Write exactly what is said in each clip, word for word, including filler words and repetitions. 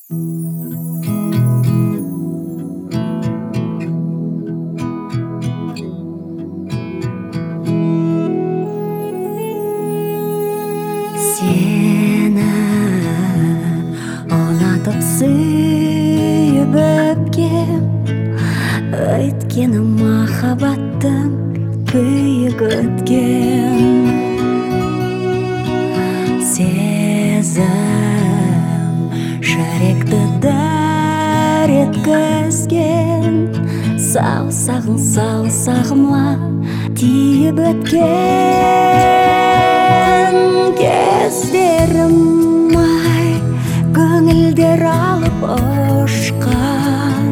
Seni ұнатып сүйіп өпкем, өйткені махаббаттың күйік өткен. Сезім жүректі дар еткізген, саусағың саусағыма тиіп өткен. Кездерім ай, көңілдер алып ұшқан,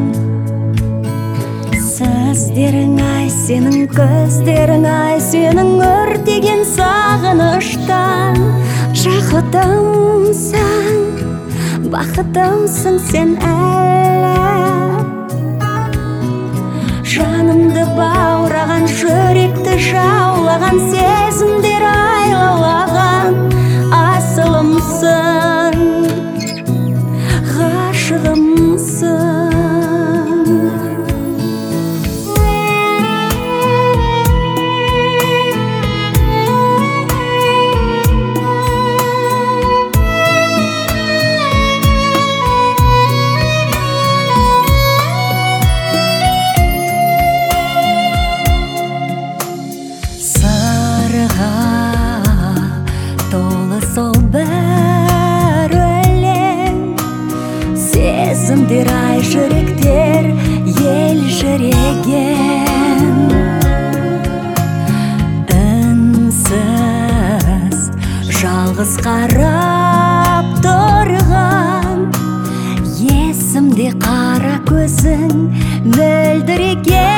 сөздерің ай, сенің көздерің ай, сенің өртеген сағыныштан. Жақұтымсың, бақытымсың сен әлі, жанымды баураған, жүректі жаулаған, сезімдер айлалаған асылымсың, ғашығымсың. Толы сол бір өлең, сезімдер ай, жүректер ел жүреген. Үнсіз жалғыз қарап тұрған, есімде қара көзің мөлдіреген.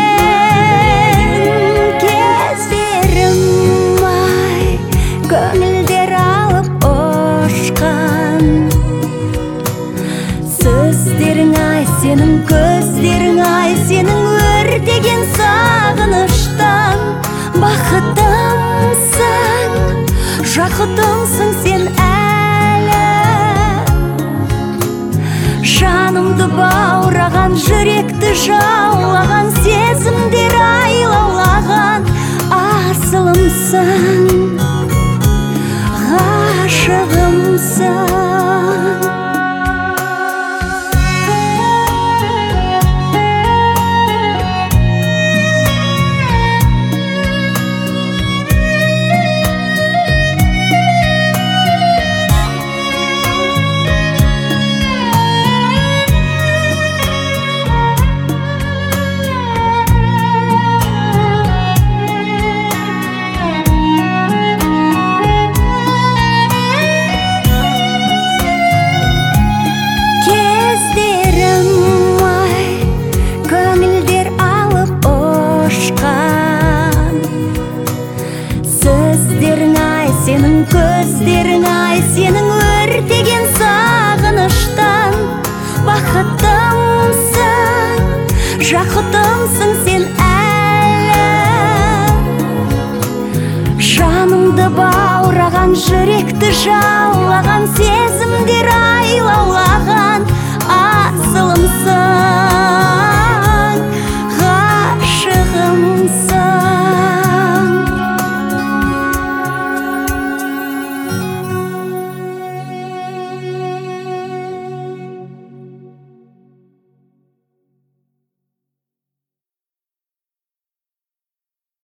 Көңілдер алып ұшқан, сөздерің ай, сенің көздерің ай, сенің өртеген сағыныштан. Бақытымсың, жақұтымсың сен әлі, жанымды баураған, жүректі жаулаған, сезімдер айлалаған асылымсың, ғашығымсың. Сенің көздерің ай, сенің өртеген сағыныштан. Бақытымсың, жақұтымсың сен әлі, жанымды баураған, жүректі жаулаған, сезім